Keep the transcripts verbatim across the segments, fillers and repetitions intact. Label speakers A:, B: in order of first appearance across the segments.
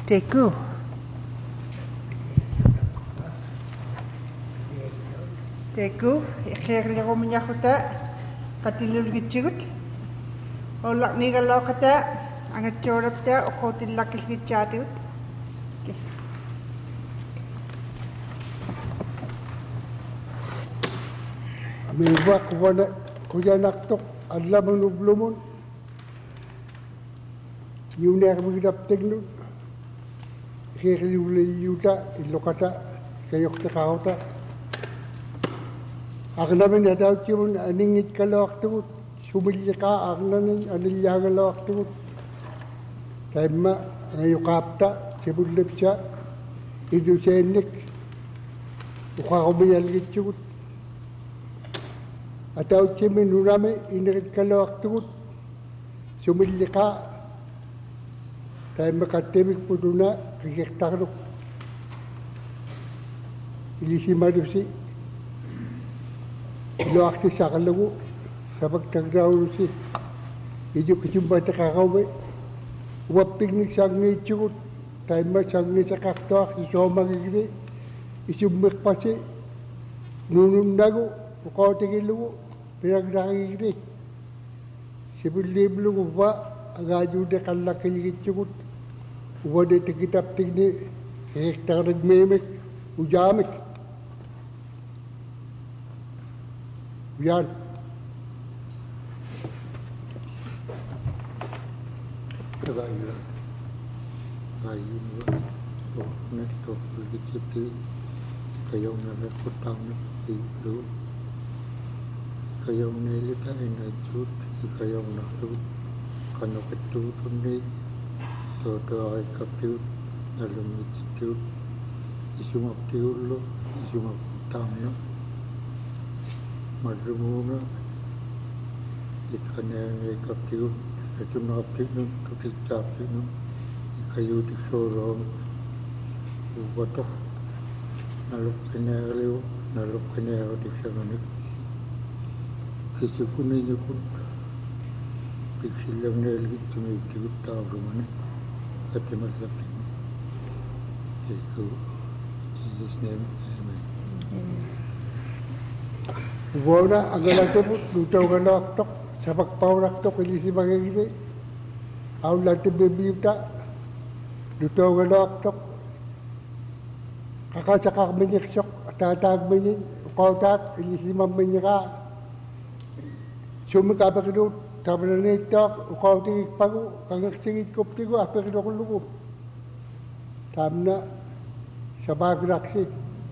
A: Teku. Teku, ikher ko minya kota, katilul gitchigut. Olak ni kalau kata, angat corap ta, okotil lakil gitchatigut.
B: Miwa kuwana kuya naktok adla manublumun. Yuner bigdap tegnu. Kiri ule yuta ilokata kayok tekauta. Agnamin ada cium aningit kalau waktu subilika agnamin anilya kalau waktu. Tema ngayukapta sebulipsa itu senik. Ukakobiyal gitchut. Atau cimin nurame inrit kalau waktu subilika. Tema katemik puduna kikektaruk. Ilisi madusi. Lo akti sakalagu sabak tagdaw si ijo kicumba takakawe waping sang ngicukut tayo sang ngicakaktoak isoma gigri isumik pasi nunum nago ukaw tigilugo pinagdakigri sibuliblo ko ba agaju de kalakil gicukut wade tikitap tigni hektarag memek ujamik Biar.
C: Kagaya. Ayun ba? To, neto, legititi. Kayaw na nakutang na ilo. Kayaw na ilita ay na-jut. Kayaw na tut. Kano katutun ni. Toto ay kaptiut. Nalumitiut. Isumaptiulo. Isumaputang na. Madrumuna, ikannya kaptiu, itu naptiu, tuti captiu, ikayu di sorong, ubatok, naluk kenelu, naluk kenelu di sana. Kisukuni jukun, kisilang neli itu itu tahu rumahnya, tapi masih tinggi. Itu, Jesus name, Amen.
B: Wala agala tebut lutaw ka naktok sabak pau naktok ilisi mangigili aw lati bebiuta lutaw ka naktok kakasakak menyeksok tatag menyin kautak ilisi mamenyaka sumika pakidut tabranitok ukaw tingik pagu kangaksingit koptigo apakidok lugo tamna sabag raksi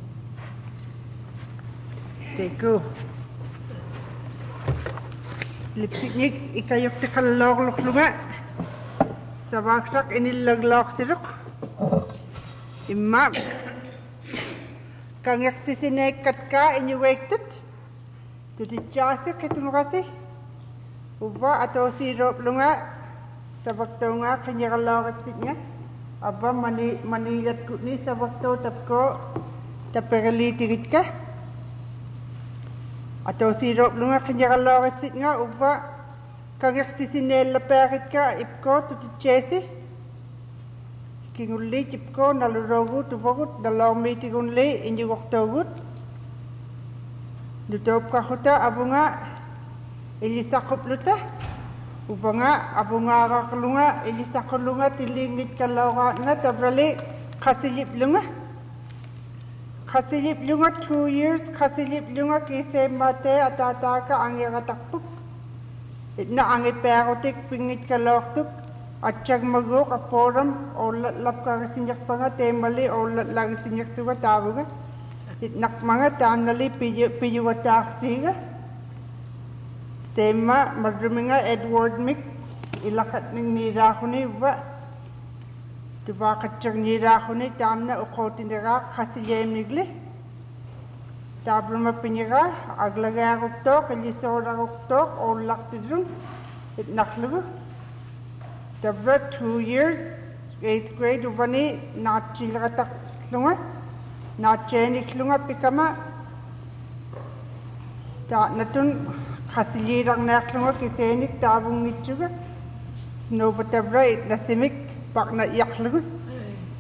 A: Teku. Lipsiknik ikayok te kalog lok lunga. Sabaksak inilaglok siruk. Imam. Kang yaksisinek katka inyuwektet. Tuti chasik ketumukasi. Uba atau sirop lunga. Sabakto nga kanyakalog ipsiknya. Aba mani manilat kutni sabakto tapko taperali tigit ka. Atau sirop lunga kanyakalog ipsik nga uba kang yaksisinel laperit ka ipko tuti chesi. Kinguli ipko nalurogut ubagut dalam mitigunli inji waktogut. Dutop ka huta abunga ilisakop luta. Uba nga abunga kakalunga ilisakop lunga tilingit kaloga nga tabrali kasilip lunga. Kasilip lunga two years, kasilip lunga kise mate atataka angi katakpuk. Itna angi perotik pingit kaloktuk. Atsyag magok aporam o lap ka kasinyak pa nga temali o lagi sinyak suga tabo nga. Itnak mga tanali piyo wataksi nga. Tema madrumi nga Edward Mick ilakat ng niraho ni ba. Diba katsyag niraho ni tamna ukotin nira kasi yem nigli. Tablo mapinira aglaga ruktok ilisora ruktok o laktidrun itnaklugo. Dabra two years eighth grade ubani nachilratak lunga nachenik lunga pikama ta natun khasilirang naklunga kisenik tabung mitsuga no batabra itnasimik pak na yaklugo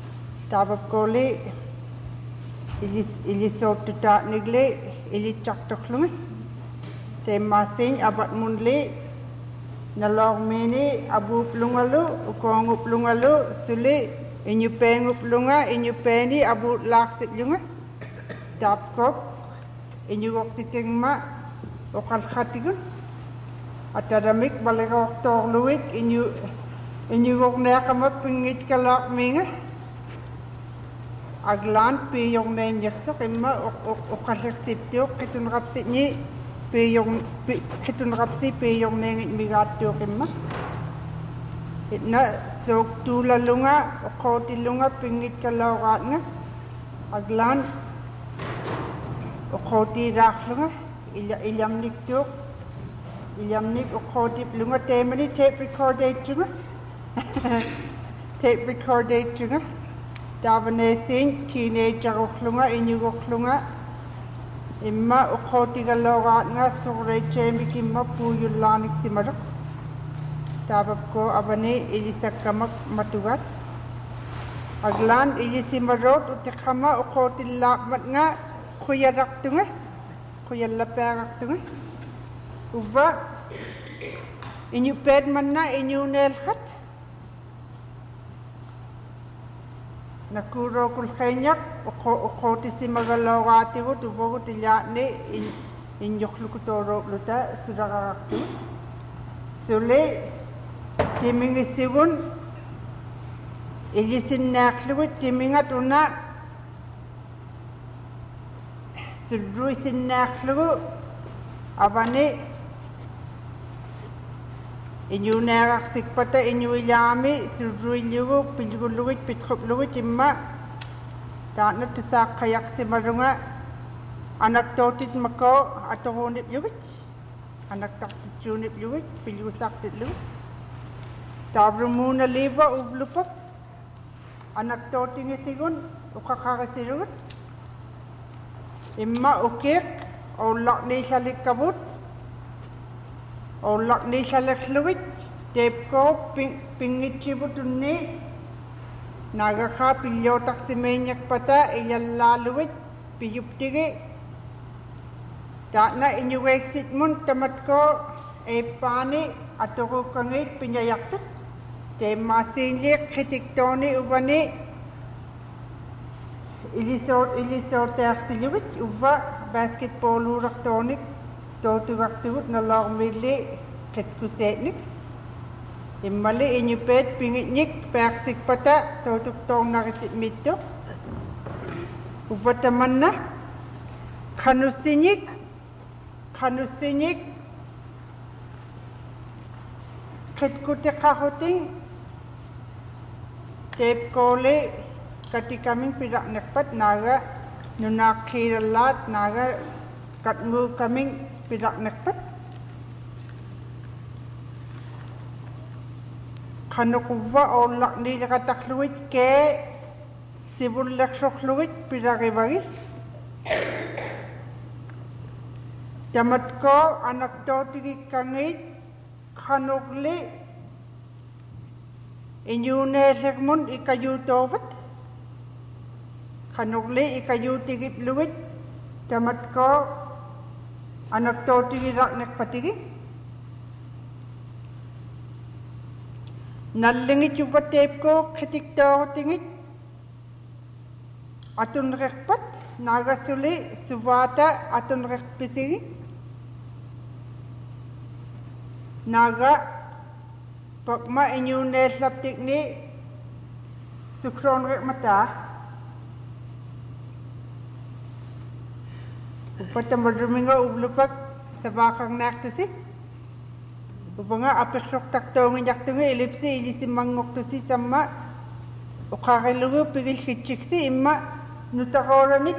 A: tabab koli ili ili sotuta nigle ili chaktoklungi te masing abat munli nalong mini abu plungalu ukongu plungalu suli inyu pengu plunga inyu peni abu laksit lunga tapkop inyu wakti tingma okal khatigun atadamik balekok tor luik inyu inyu wok nekama pingit kalak minga aglan pi yong nen yakso kema okal siptiok kitun rapsit ni pi yong kitun rapsit pi yong nen migatyo kema itna sok tula lunga okoti lunga pingit kalawat nga aglan okoti rak lunga ilyam niktiok ilyam nik okoti lunga temani tape recorder tunga tape recorder tunga davane sin teenager oklunga inyu oklunga imma okoti galawat nga sore chemi kimma puyulanik simarak tabab ko abane ilisakamak matugat aglan ilisimarot utikama okoti lakmat nga kuyarak tunga kuyalaperak tunga uba inyu ped manna inyu nelkhat nakuro kulkhenyak okoti simagalawati ko tubogo tilyane inyokhlukutoro luta sudagaraktu sule timingi sigun ilisin naklugu timingat una sudrui sin naklugu abane inyu nerak sikpata inyu ilami sudrui lugu pilgulugu pitkuplugu timma taana tusak kayak simarunga anak totit mako atohonip yugit anak taktit junip yugit pilgusak titlugu tabrumuna liba ublupak anak totingi sigun ukakakasirugut imma ukik olak ni shalik kabut olak ni shalik luwit tepko ping pingit chibutunni nagakha pilyo taksimenyak pata iyalla luwit piyuptige taana inyuwek sitmun tamatko epani atoko kangit pinyayaktuk te masinje khitiktoni ubani ilisor ilisor taksiluwit uba basketball uraktonik totu waktugut nalog mili ketkusetnik immali inyupet pingitnik persik pata totuk tong narisit mito ubatamanna khanusinyik khanusinyik ketkutik kahuting tep kole katikaming pirak nekpat naga nunakiralat naga katngu kaming pirak nekpat khanukuwa olak ni lakatakluit ke sibul laksokluit pirak ibagi jamat ko anak totigi kangit khanukli inyune segmun ikayu tobat khanukli ikayu tigip luit jamat ko anak totigi raknek patigi nallingi chupa tep ko khetik to tingit atun rekpat nagasuli subata atun rekpitigi naga pakma inyune slaptik ni sukron rek mata upatam berminga ublupak tabakang naktusi upanga apesok taktong jaktungi elipsi ilisi mangok tusi sama ukakalugu pigil kitchiksi imma nutakoranit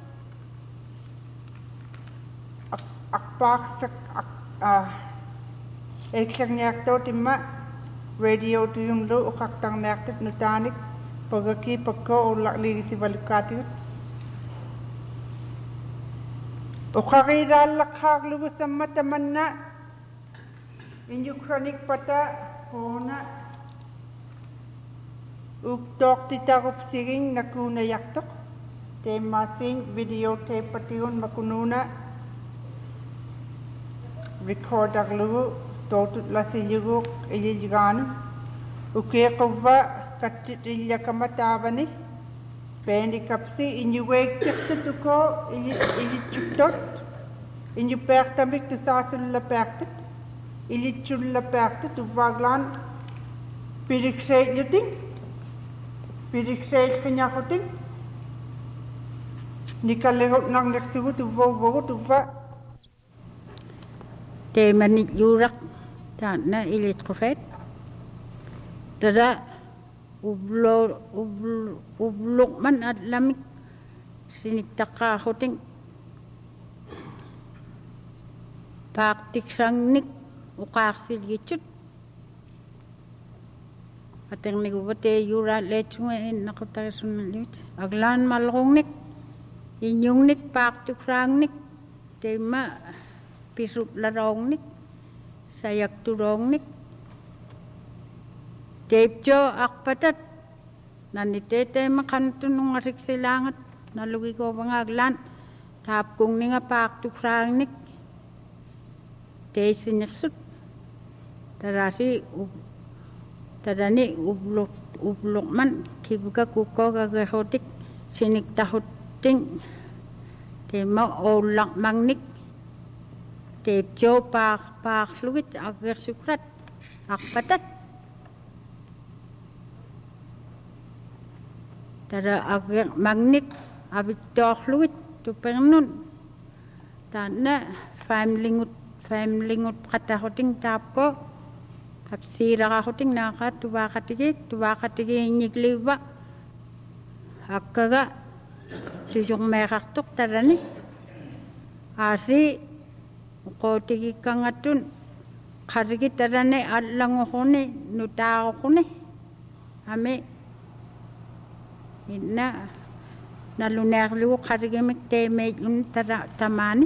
A: akpak sak ah eksak nyakto timma radio tuyum lo ukaktang naktet nutanik pagaki pagko ulak ligi si balukati ukakira lakhag lugu sama tamanna inyu kronik pata kona Uktok titarup siring nakuna yaktok. Te masing videotape patiun makununa. Record aglugu. Totut lasi yuguk ilijiganu. Uke kuwa katilya kamatavani. Pendi kapsi inyu wake tiktuko ilichutot. Inyu pertamik tu sasulla pertit. Ilichulla pertit uvaglan. Piriksay yuting. Piriksay kanyakuting. Nikalehot nang neksugu tu vovo tu va.
D: Te manit yurak ta na ilit kofet. Tada ublo ublo ublok man at lamik sinik taka hoting. Paktik sang nik ukaksil gichut. Ateng niku bate yura lechunga en nakotarisun malit. Aglan malrong nik. Inyong nik paktik sang nik. Tema pisut larong nik. Sayak turong nik. Tepjo akpatat. Nanitete makantun nung arik silangat. Nalugi ko bangaglan. Tap kung ninga paktik sang nik. Te siniksut. Tarasi tadani ublok ublok man kibuka kuko gagahotik sinik tahuting te ma olak mangnik te jo pak pak luit agar sukrat akpatat tada agar mangnik abit tok luit tu pernun tana family family ngut kata hoting tap ko kapsira ka hoting naka tuba katigi tuba katigi nyikliwa hakkaga sujung meraktok tarani asi ko tigi kangatun karigi tarane allang hone nuta hone ame inna nalunerlu karigi mikte me un tamani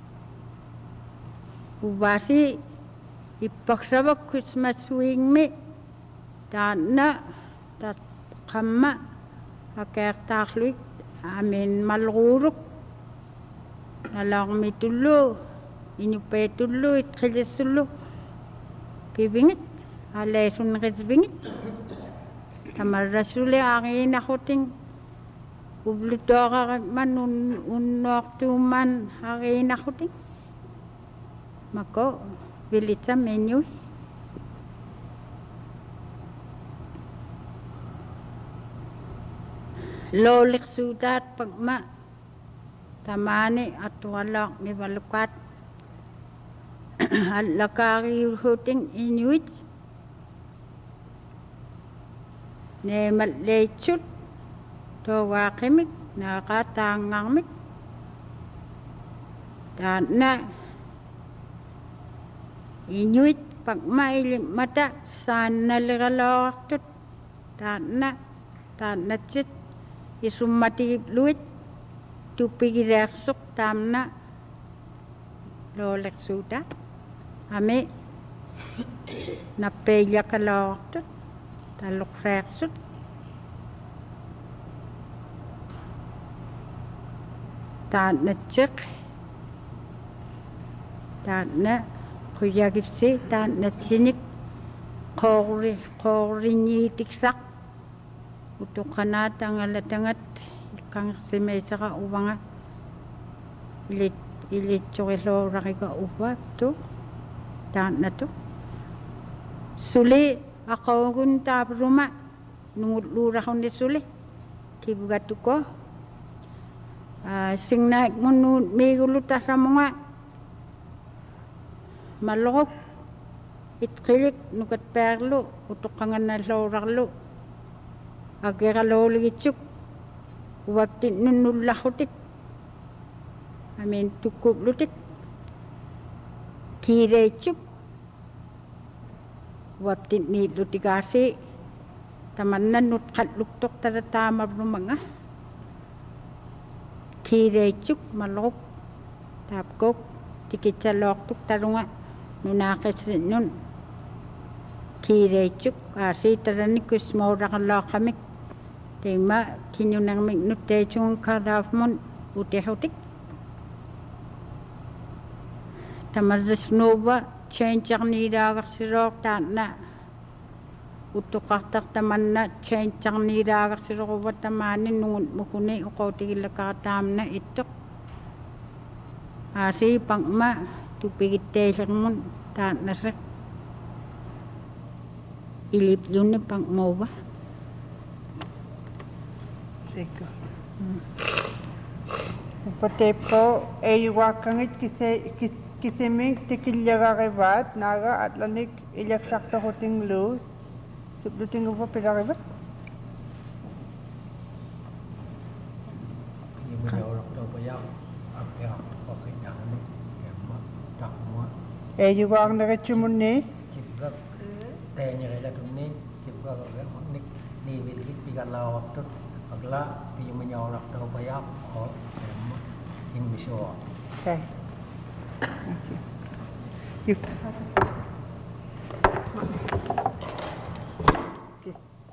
D: ubasi ipaksaba Christmas swing me dana tat kama akak taklik amin maluruk nalang mitulu inyupe tulu itkhilisulu kibingit alesun kibingit tamarasule angin akoting ublutora man un unoktu man angin akoting mako Vilita menu. Lolik sudat pagma tamani at walak ni balukat at lakari huting inuit ne matlechut to wakimik nakatangamik dan na Inuit pagmaili mata sana ligalawak tana tana chit isumati luit tupigireksuk tamna lolek suda ame napelya kalawak tut taluk reksuk tana chik tana Kuya gipsi tan natinik kori kori ni tiksak untuk kana tangala tangat kang semesaka ubanga ilit ilit chokelo rakika uba tu tan natu suli ako gun tap rumah nungut lura kon de suli kibugatuko sing naik ngunut meguluta samonga malok itkilik nukat perlu untuk kangen na lorarlo agera loligitsuk waptin nunulahutik amin tukup lutik kirechuk waptin ni lutikasi tamannan nutkat luktok taratama rumanga kirechuk malok tapkok tikitsalok tuk tarunga nunakit nun kiireitsuk aasiitaranikkus mauraqallaaqqamik teima kinnunarmik nutteitsugunkarlaafmun utihutik tamarrisnuuva changearniilaagarsiroor taanna uttuqartartamanna changearniilaagarsiroruva tamaani nungun mukuni uqootigillakaartaamna ittoq aasi pangma tupigitteelermun taannasaq ilipyunni pangmauva
A: Siko. Upatepo eyuakangit kise kis kiseming tikillagarivat naga atlanik ilaksaktahuting luz subluting upa pilarivat. Eyuak nagachumunni.
E: Tanya tunni juga kalau nik ni bilik pigalau waktu agla pi menyorak tahu bayar oh in bisho.
A: Okay. Thank you. You. Okay.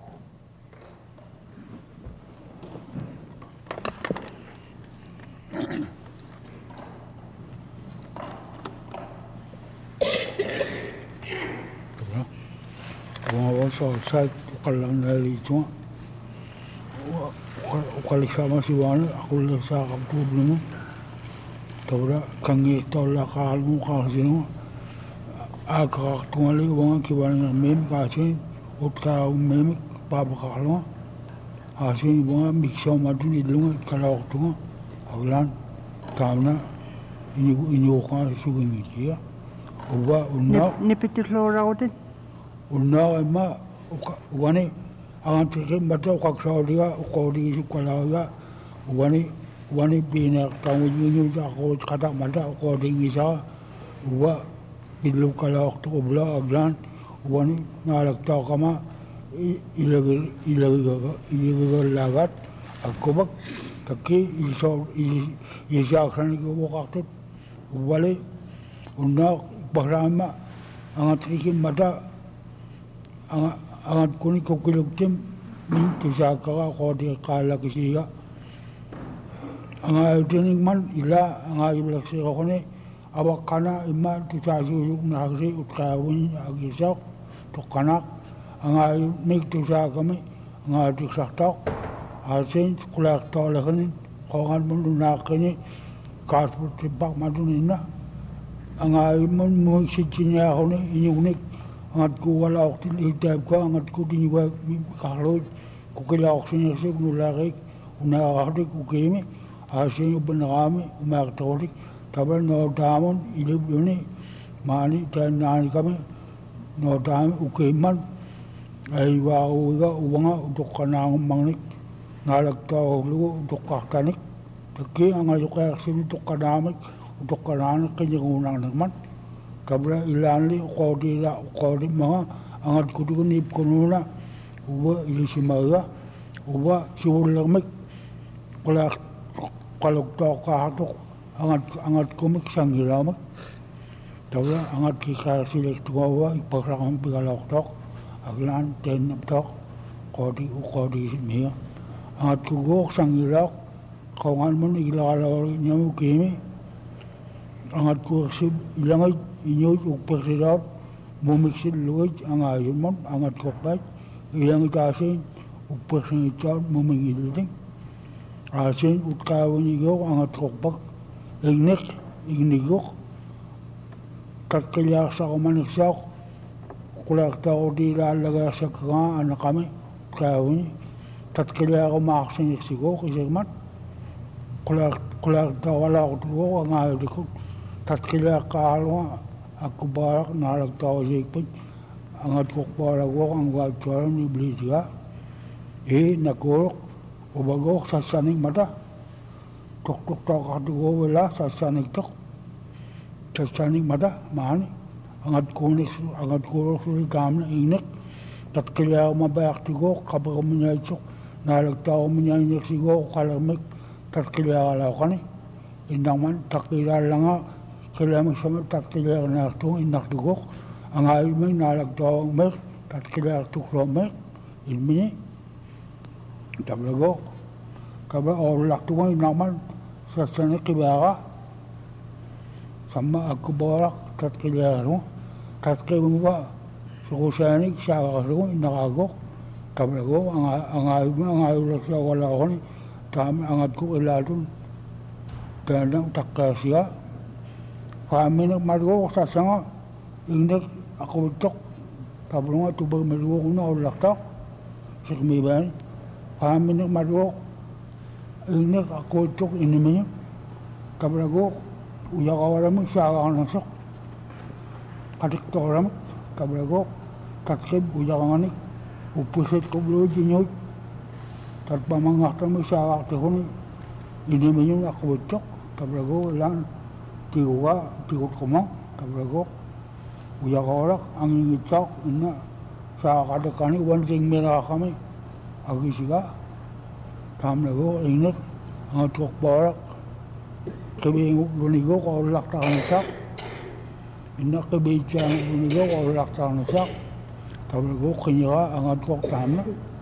C: So saya kalau dari itu, kalau sama si Wan, aku lesa aku belum. Tahu kangi tahu lah kalau kalau sini, agak tu lagi orang kibaran mem kasih, utka mem papa kalau, asyik orang mixer madu ni dulu kalau tu, awalan, karena ini ini orang suka ni dia, ubah unna.
A: Ni pitul orang itu.
C: Unna emma wani angan tikim bata ukaksaodiga ukodigi sukalauga wani wani bina tamu yunyu ako kata mata ukodigi sa uwa bilu kalau tu ubla aglan wani nalak tau kama ilagil ilagil ilagil lagat akobak taki iso isa akan itu waktu wali unna bahrama angan tikim bata angat kuni kokiluktim min tusakara kodi kala kisiya anga utining man ila anga iblakse kone awakana imma tusasuyuk nakasi utkawin agisak tukana anga nik tusakami anga tuksaktak asin kulak tolakanin kongan mununakini karput tipak madunina anga imun muiksitsinya kone inyunik angat ku wala waktu hitab ko angat ku diniwa kalau ku kila waktu sih nularik unarik ku kemi asyik benarami umak torik tapi no damon ilmu ini mani dan nani kami no dam ukeman aywa uga uanga untuk kanang mangnik nalak tahu lu untuk kahtanik tapi angat juga sih untuk kanamik untuk kanang kenyungan nengman kabla ilanli qodi la qodi ma angat kudu ni kununa uba ilisimaga uba siwulmik kala kalau to ka hatok angat angat komik sangilama tawa angat kika silek tuwa ipakang pigalok tok aglan ten tok qodi qodi mi angat kugo sangilok kawan mun ilalo nyamu kimi angat ku sib ilangai inyoi ukpersirat mumiksil luwaj ang ayumon angat kopay ilang itasin ukpersirat mumingiliting asin utkawin igaw angat kopag ignik ignigok kakilyak sa kumaniksak kulak tao di lalaga sa kaka anak kami utkawin tatkilyak ako makasinik sigo kisigman kulak kulak tao wala ko tuwo ang ayudikot tatkilyak kahalwa aku barak nalak tahu sikpun angat kok barak wak ang wajwaran ni Blizia eh nakurok ubagok sasanik mata tok tok tok katugo wala sasanik tok sasanik mata mahani angat kunik angat kurok suri gamna inek tatkilya mabayak tigo kapag umunyaitsok nalak tahu umunyaitsok sigo kalamik tatkilya kalawkani indang man tatkilya langa kailangan sama tatkilya na ito inakdugok ang ayumay nalagtawang mer tat kila tukromek ilmini tablago kaba orlak tuang inaman sasana kibara sama aku borak tat kila ro tat kila sukusanik sa ro inakago tablago ang ang ang ayulak sa wala ko ni tam angat ko iladun tanang takasya kami nak maruo sa sanga ingnek ako tok tablo nga tubag maruo ko na ulak tok sa kumiban kami nak maruo ingnek ako tok inimenya kabrago uya kawala mo siya ka nasok katik toram kabrago katkib uya kanganik upusit ko blo jinyoy tat pamangakta mo siya ka tok inimenya ako tok kabrago lang tiwa tiwa komong kabrago uya korak ang ngitsok ina sa kadakani wanting mera kami agi siga tamlago ingat ang tok barak kebing bunigo ko lak ta ngitsak ina kebing chang bunigo ko lak ta ngitsak kabrago kinya ang tok tamna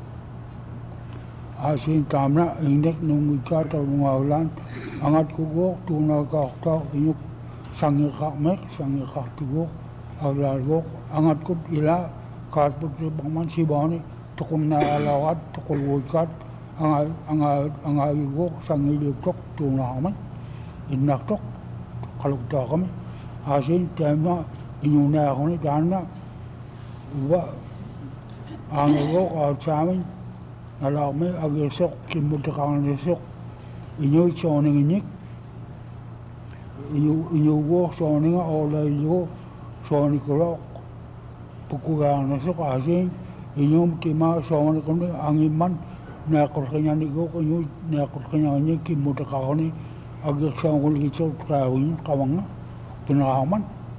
C: asin tamna ingat nung ngitsa ta ngawlan angat kugo tuna ka ta inyuk sangi ka mek sangi ka tugo aglargo angat ko ila karput bangman sibani tukum na alawat tukul wujkat anga anga anga yugo sangi luktok tuna kami inak tok kaluk ta kami asin tema inyuna ako ni dana uba ango ka samin nalakme agisok kimutakang nisok inyo choning inyik inyo inyo wo choning ola inyo choning kolok pukugang nasok asin inyo tima choning kami angiman na korkanya nigo inyo na korkanya inyik kimutakang ni agak sangul kitso kawin kawanga pinakaman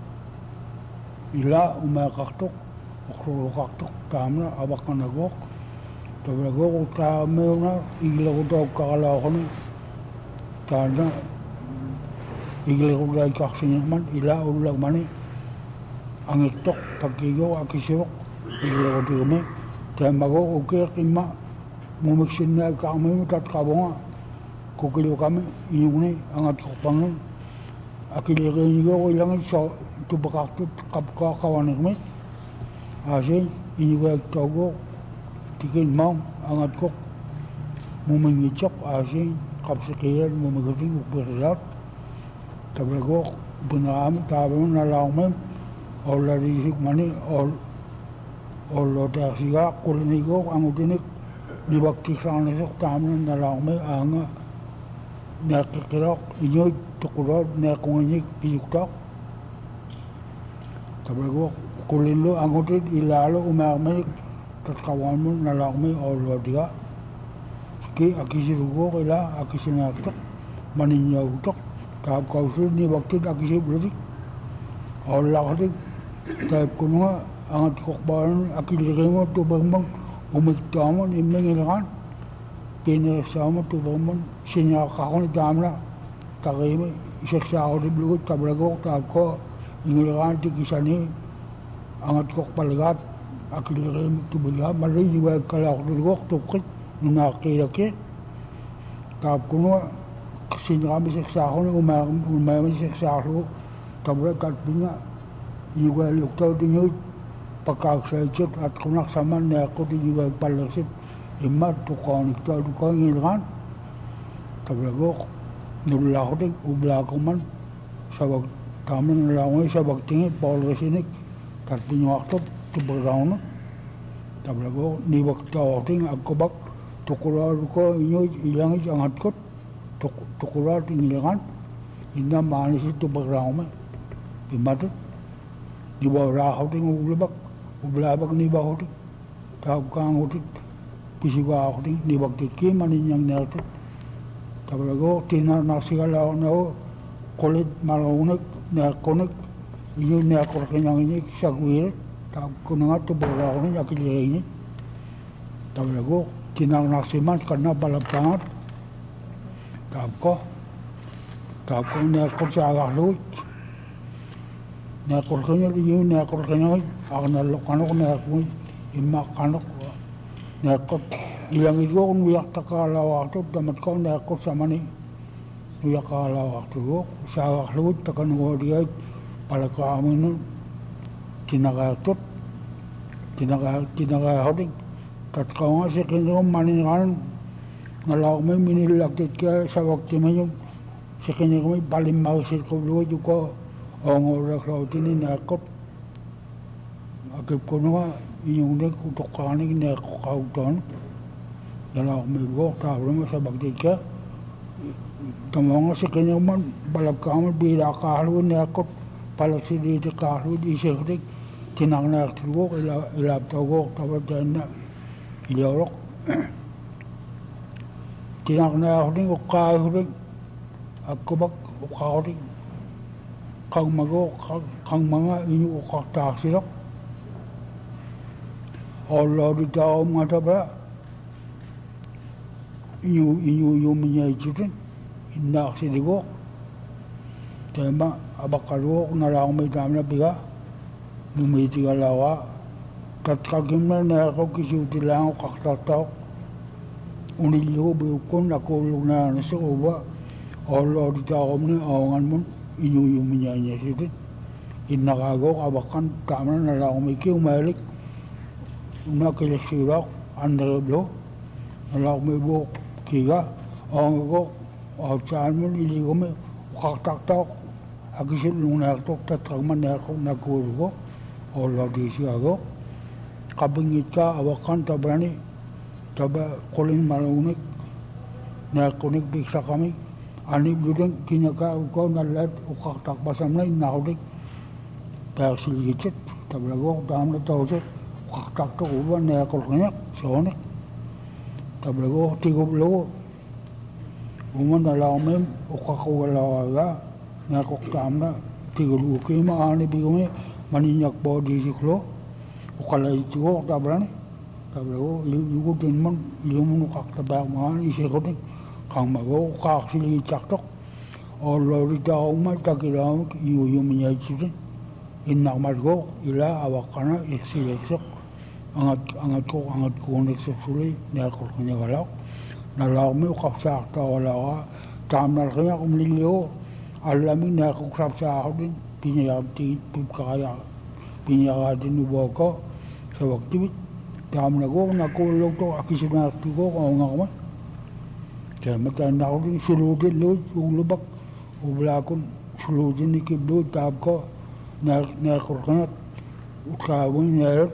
C: ila umakaktok ukrolokaktok tamna abakan nagok tabrago ka meuna igla ko daw kakala ko ni tanda igla ko dai kaksin man ila ulag mani ang itok pagkigo akisok igla ko tume tamago uke kima mumiksin na kami tat kabonga kukilo kami inyuni angat ko pangun akile ko nigo ilang so tubakak tut kapka kawanik me asin inyuwa togo tikin mau angat ko mumingicok asin kapsikiran mumigating upirat tabrago bunam tabon nalawmen ola risik mani ol olo tasiga kulinigo ang utinik dibakti sana sok taman nalawmen anga nakikirok inyoy tukulod nakunginik piyuktok tabrago kulilo ang utit ilalo umakamik tatkawan mo nalakmi olo diga ki akisirugo kila akisinaktok maninyautok tahap kausul ni bakti akisibrodik ola katik tahap kununga angat kokbaran akilirimo tubangmang umiktamon imengilakan pinirasama tubangmang sinyakakon itamna takimi isaksako di blugot tabragok tahap ko ingilakan tikisani angat kokpalagat akilirimo tubangmang malay iwag kalak dulgok tukit nakakilaki tahap kununga sinyakami isaksako ni umayami isaksako tabragat pinya iwag luktaw dinyo pagkaksaitsit at kunaksaman na ako di iwag palaksit imat tukanik tayo dukang ngilkan tabragok nulako din ublako man sabag taman nalangay sabag tingit paulasinik kat pinyuaktot tubraw na tabragok niwag tawating agkabak tukurar ko inyo ilangit ang hatkot tukurar tingilakan ina manisit tubraw man imatot di ba rahaw ting ublabak ublabak ni ba hotik tahap kang hotik pisiga hotik ni baktit ki maninyang nertit tabrago tinar nasigala na ho kulit malaunik na konik iyo na korkanyang inik sa kuwirit tahap kunangat tubraw ni akiliray ni tabrago tinar nasiman karena balaptangat tahap ko tahap ko na kursagak luit na korkanya iyo na korkanya ako nalokano ko na ako imma kanok nekot ilang itu nuyak takala waktu damat kau nekot sama ni nuyak kala waktu gua sawak lut takan gua dia pala kaamun tinakatut tinaka tinakahodik kat kau ngasih kini manin kan ngalau me minilak ke sawak timayum sekini kami paling mau sih kau dua juga orang orang laut ini nekot akib kono yung dek utok kani ne kauton dalam minggu tahun masa bakti ke tamang sekenya man balap kamu bila kahlu ne akot palak sidi de kahlu di sekrik tinang na tuwo ila ila tawo tawo dana ilorok tinang na huding ko kahlu ako bak kahlu kang mago kang mga inyo ko tasilok Allah di tahu mata ba, iu iu iu menyajikan, indah sedikit, tema abakalu nalang may dami na biga, numiti kalawa, katkagimna na ako kisuti lang ako kakataw, unilyo bukon ako luna na sa uba, Allah di tahu ni awangan mo, iu iu menyajikan, inakago abakan tama nalang may kiyo malik. Una kaya sirak anda blo, alam mo bo kiga, ang ko outside mo ili ko me kaktak tak, agisil nung naktok tatragman na ako nagkulo ko, Allah di siya ko, kabingit ka awakan tabrani, taba kulin malunik, na kunik biksa kami, ani bludeng kinaka ko nalat ukaktak basam na inahudik, pero siligit, tablago dam na tawset. Tak tu uban ni aku kenyak, soalnya tablago tiga puluh, uman dalam mem, ukak ugal laga, ni aku tamna tiga puluh kima ani bigome, maninyak body siklo, ukalai tiga tablan, tablago ibu tinman, ibu menukak tabak mana isi kodik, kang mago ukak sili caktok, Allah rita umat takiram ibu ibu menyajikan, innak margo ila awakana isi esok. Angat angat ko angat ko nek sesuli ne ko kanya galak na law mi ko sa ta wala tam na kanya ko mlilio alami ne ko krap sa din pinya ti pip kaya pinya din bo ko sa waktu tam na go na ko lo to akisina ti go ko nga ko ta mata na ko din sulu din lo lubak ubla kun sulu din ki do tab ko na na ko kanya ukawin ne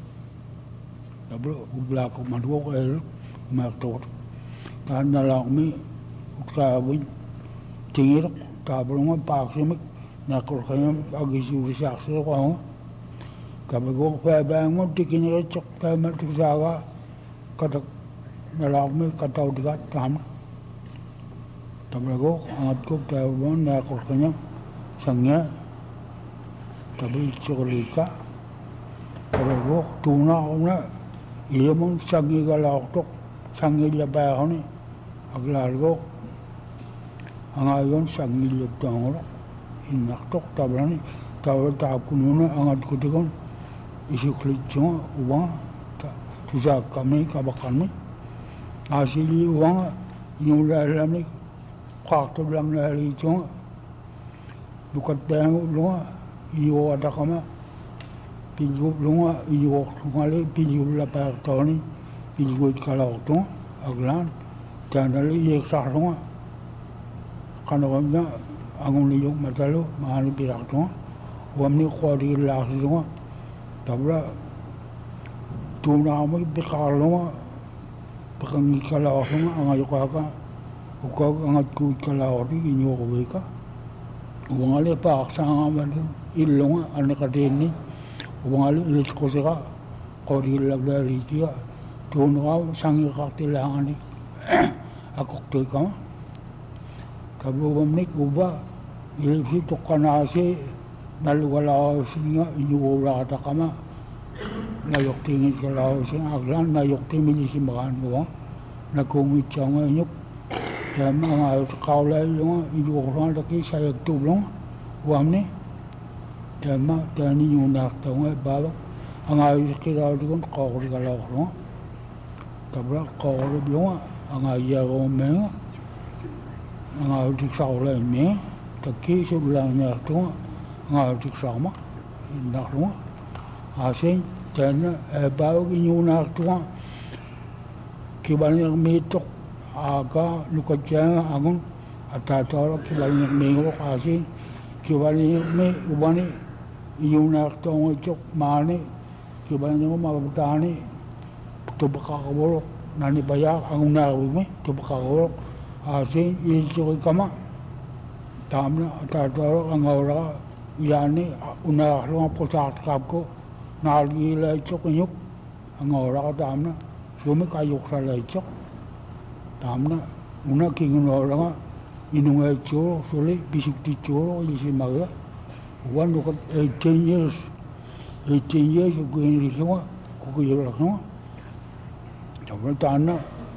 C: Dablo ubla ko madwo ko el maktot tan na lang mi ka win tingir ka bro pak simik na ko kaya agisu sa sa ko ka bago pa ba mo tikin re chok ka ma tu sa ga ka na lang mi ka taw diga tam tablago angat ko ta bon na ko kanya sangya tabi chokolika tablago tuna ona iya mong sangi galaktok, sangi labao ni, aglargo, ang ayon sangi labtang ora, inaktok tablani, tawal taap kununa angat kutikon, isiklit siya uwang, tusak kami kabakan mi, asili uwang, yung lalam ni, kaktab lang lali siya, dukat tayo lunga, iyo ada kama, pinjul lunga iyo ngale pinjul la pa toni pinjul kalau tu aglan jangan ye sah lunga kana gamna angon liyok matalo mahani pirak tu wamni khori la lunga tabla tu na mo bikar lunga pakang kalau lunga angayo ka ka uka angat ku kalau ri inyo ko ka ngale pa sang man ilunga anaka deni Wangali ilit ko siya, kori lagdali siya, tuno ka, sangi kaktilangan ni, akokti ka ma. Kabubam ni kuba, ilit si tukanasi, nalwala siya, inuula kata ka ma. Nayok tingin ka lao siya, aglan, nayok tingin si makan mo, nagkumit siya ngayon. Kaya mga kaulay yung inuulang laki sa yagtulong, wam ni. Tema tani yung naktaw nga babak angai kira dikon kau di kalau lo tabrak kau di biong angai ya romeng angai di saula ini taki sebelahnya tu angai di sama nak lo asin dan bau inyuna tu kibanyak mitok aga lukajang agun atau kibanyak minggu asin kibanyak me ubani inyuna tu ngocok mane kibanyak mabutani tu bakakabolo nani bayak ang nawi tu bakakabolo asin isu kama tamna atau ang ora yani una lo posak kapko nalgi le chok nyuk ang ora tamna sumi kayuk sa le chok tamna una king ora inunga cho soli bisik ti cho isi maga one look at eighteen years eighteen years of going to semua kuku yo la semua tamna tanna